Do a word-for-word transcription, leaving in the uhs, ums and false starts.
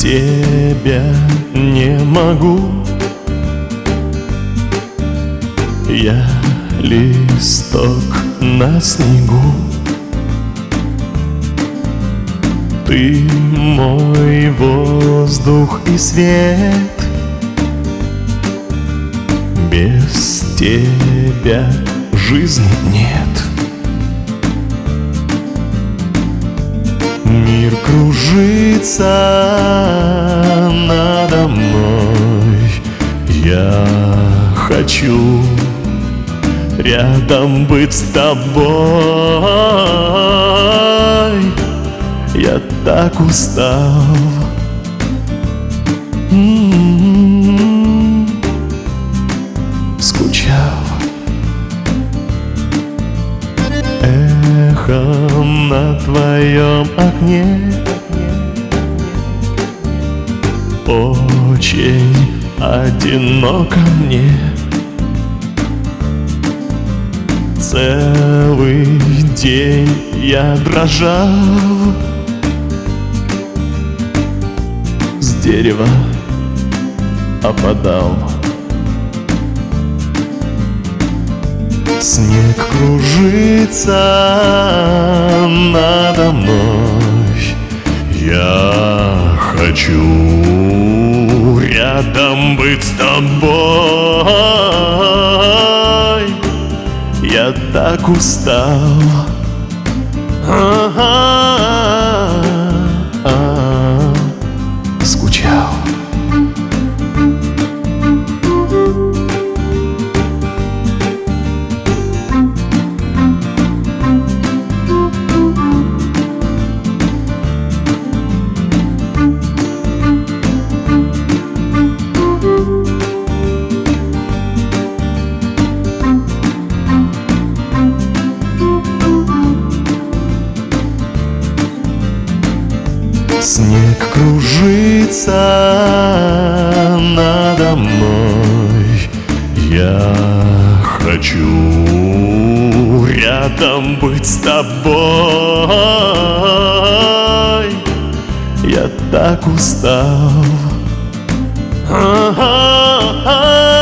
тебя не могу. Я листок на снегу, ты мой воздух и свет. Без тебя жизни нет. Мир кружится надо мной. Я хочу рядом быть с тобой. Я так устал. М-м-м. Скучал. Эхом на твоем окне очень одиноко мне. Целый день я дрожал, с дерева опадал. Снег кружится надо мной. Я хочу рядом быть с тобой. Я так устал. А-а-а-а. Скучал. Снег кружится надо мной. Я хочу рядом быть с тобой. Я так устал. А-а-а.